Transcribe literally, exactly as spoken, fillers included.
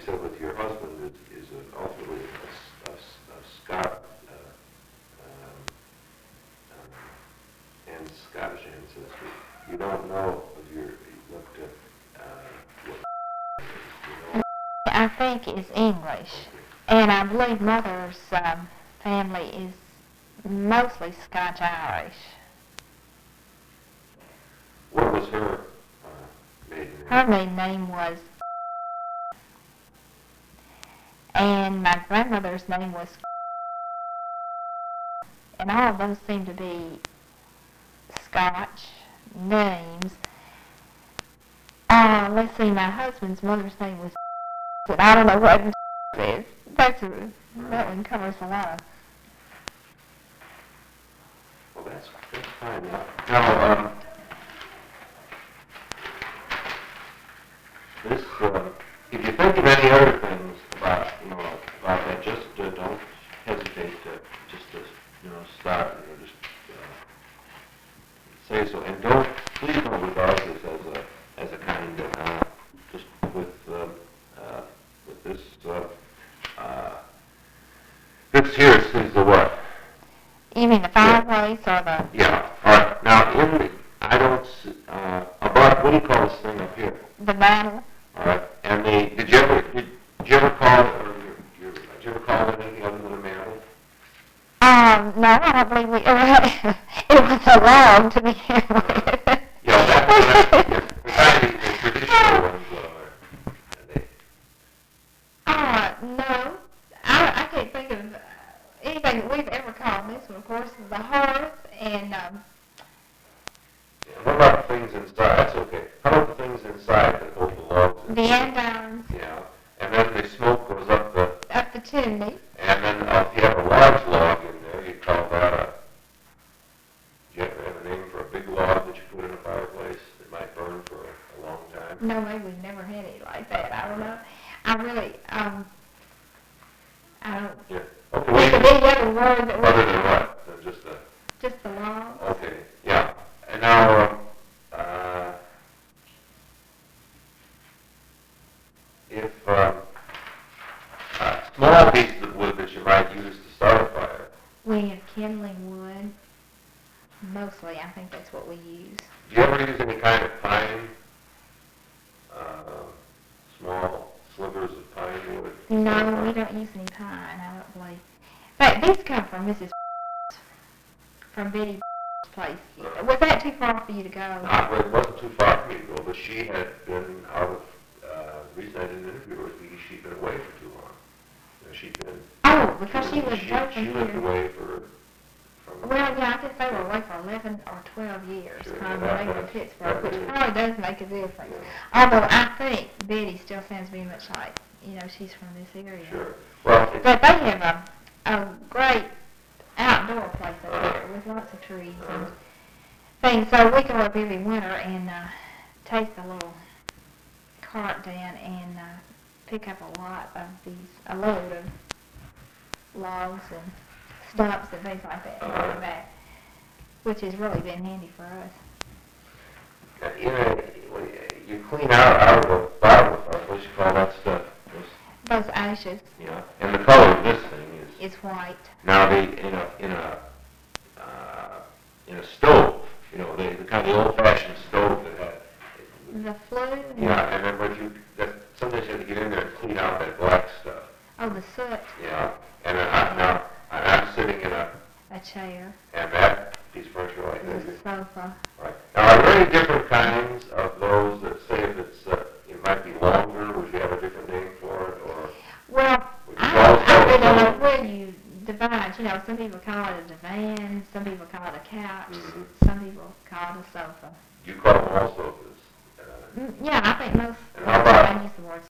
said with your husband is, is a, ultimately a, a, a Scot uh, um, um, and Scottish ancestry. You don't know of your what uh, what you know. I think is English, and I believe mother's um, family is mostly Scotch-Irish. What was her uh, maiden name? Her maiden name was, and my grandmother's name was, and all of those seem to be Scotch names. Uh, let's see, my husband's mother's name was, but I don't know what it is. That's a, that one covers a lot of. Well, that's, that's fine. Now, now um, this, uh, if you think of any other things about, you know, about that, just uh, don't hesitate to just to, you know, start, you know, just uh, say so, and don't, please don't regard this as a as a kind of uh, just with um, uh, with this uh, uh, this here is the what? You mean the fireplace yeah. or the? Yeah. All right. Now, in the, I don't uh, about what do you call this thing up here? The mantle. All right. And the did you ever did, did you ever call it or your, your, did you ever call it anything other than a mantle? Um, no, I don't believe we ever had. It was a log to begin with. Yeah, that's that, yeah, the, the traditional ones. Uh, they, uh, no, I, I can't think of uh, anything that we've ever called this one. Of course, the hearth and. Um, yeah, what about the things inside? That's okay. How about the things inside that hold the logs? The andirons. Yeah, and then the smoke goes up the. Up the chimney. And then uh, if you have a large log in there, you call that a. Do you have a name for a big log that you put in a fireplace that might burn for a, a long time? No, maybe we've never had any like that. I don't know. I really, um, I don't. Yeah. Okay. Well, any other word that other than what? Than just a. Just the log. Okay. Yeah. And now, um, uh, if um, uh, small pieces of wood that you might use to start a fire. We have kindling wood. Mostly, I think that's what we use. Do you ever use any kind of pine? Uh, small slivers of pine wood? No, we don't use any pine, I don't believe. In fact, these come from Missus from Betty's place. Uh, Was that too far for you to go? Not, well, it wasn't too far for me to go, but she had been out of, uh, the reason I didn't interview her was because she'd been away for too long. You know, she'd been... Oh, because she, she lived she, away she from lived here. away for... From Well, yeah, I guess they were away for eleven or twelve years, Sure, kind of that- when they were in that- Pittsburgh, that which is- probably does make a difference. Yeah. Although I think Betty still sounds very much like, you know, she's from this area. Sure. Well, it's, But they have a, a great outdoor place up Uh-huh. there with lots of trees Uh-huh. and things. So we go up every winter and uh, take the little cart down and uh, pick up a lot of these, a load of logs and stumps and things like that and bring Uh-huh. them back, which has really been handy for us. uh, you know, when you clean out, out of the bottom of the fireplace, you call that stuff. Those, Those ashes yeah. And the color of this thing is... is white. Now, the, in a, in a, uh, in a stove, you know, the, the kind of the old-fashioned stove that had... The flue? Yeah, and then what you... That, sometimes you have to get in there and clean out that black stuff. Oh, the soot. Yeah. And then I, now, I'm sitting in a... A chair. And that piece of furniture like The this. sofa. Right. Now, are there any different kinds of those that say if it's, uh, it might be longer, would you have a different name for it, or? Well, would you I, all I call it really don't know something? where you divide. You know, some people call it a divan, some people call it a couch, Mhm. some people call it a sofa. You call them all sofas. Uh, Mm, yeah, I think most And how about- I use the word